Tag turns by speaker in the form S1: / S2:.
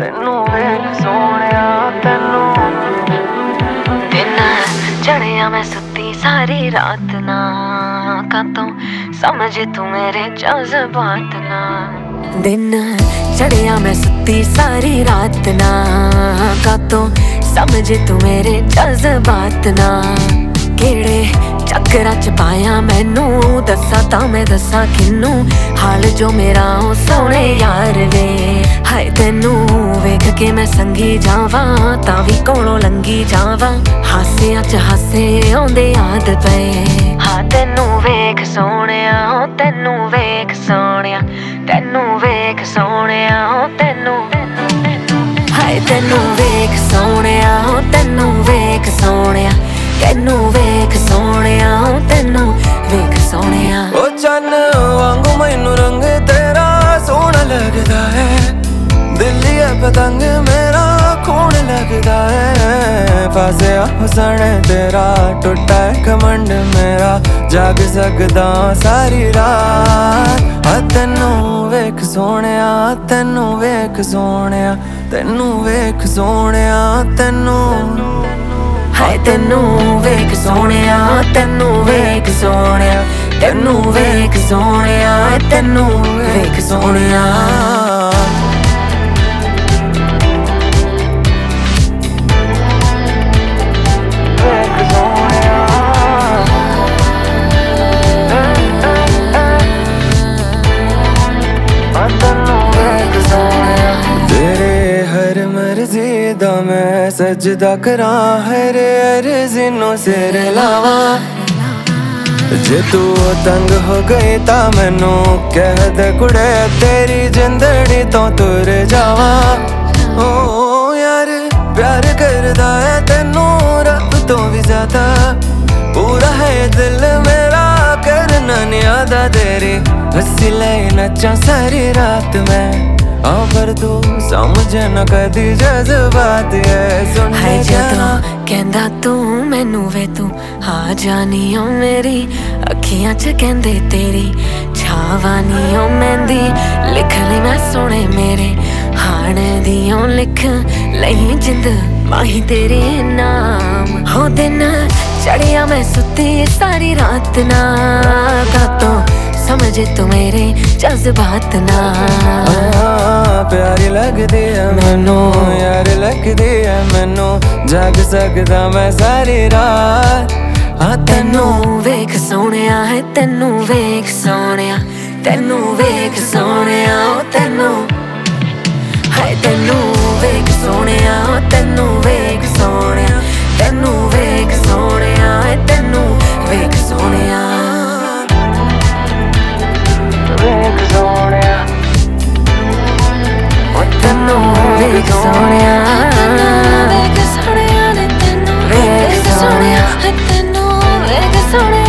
S1: ਤੈਨੂੰ ਵੇਖ ਸੋਹਣਿਆ ਤੈਨੂੰ ਦਿਨ ਚੜਿਆ ਮੈਂ ਸੁੱਤੀ ਸਾਰੀ ਰਾਤ ਨਾ ਕਾਤੋਂ ਸਮਝ ਤੂੰ ਮੇਰੇ ਜਜ਼ਬਾਤ ਨਾ दिन चढ़िया मैं सुती सारी रात ना कातों समझ तू मेरे जज्बात ना केड़े चक्करां च पाया मैनू दसा तां मैं दसा किनू हाल जो मेरा ओ सोहणे यार वे हाय तैनू वेख के मैं संगी जावां तां वी कोलों लंघी जावां हासियां च हासे आउंदे याद पे हाँ तैनू वेख सोहणिया तैनू वेख सोहणिया तैनू वेख सोहणिया तैनू हाय तैनू वेख सोहणिया तैनू वेख सोहणिया तैनू वेख सोहणिया तैनू वेख सोहणिया
S2: ओ चन्न वांगू मैनू रंग तेरा सोहना लगदा है दिल्ली है पतंग मेरा खून लगदा है फासिया हुसन तेरा टुटा है घमंड मेरा जाग सकदा सारी रात तैनू वेख सोहणिया तैनू वेख सोहणिया तैनू वेख सोहणिया तैनू
S1: हाय तैनू वेख सोहणिया तैनू वेख सोहणिया तैनू वेख सोहणिया तैनू वेख सोहणिया
S2: दा मैं सजदा करा हर अर्ज़ी नू सिर लावा जे तू तंग हो गई ता मैनू कह दे कुड़े तेरी जिंदड़ी तो तुर जावा ओ यार प्यार करदा है तैनू रब तो भी ज्यादा पूरा है दिल मेरा करना नहीं आदा तेरी हंसी ले नचा सारी रात में पर तू समझ न कदी जज्बात है सुन
S1: है जदों कहंदा तू मैनू वे तू आ जानी ओ मेरी अखियां च कहंदे तेरी छावानी ओ मेहंदी लिख ले मैं सोने मेरे हाण दियों लिख लई जिंद माही तेरे नाम हो दिन चढ़िया मैं सुती सारी रात ना कातों समझ तू मेरे जज्बात ना
S2: प्यारी लगदी है मैनू यार लगदी है मैनू जाग सकदा मैं सारी रात
S1: तैनू वेख सोहणिया है तैनू वेख सोहणिया तैनू वेख सोहणिया तैनू हाय तैनू वेख सोहणिया तैनू वेख सोहणिया तैनू वेख सोहणिया तैनू वेख सोहणिया
S2: वेख सोहणिया
S1: तैनू वेख सोहणिया वेख सोहणिया तैनू वेख सोहणिया तैनू वेख सोहणिया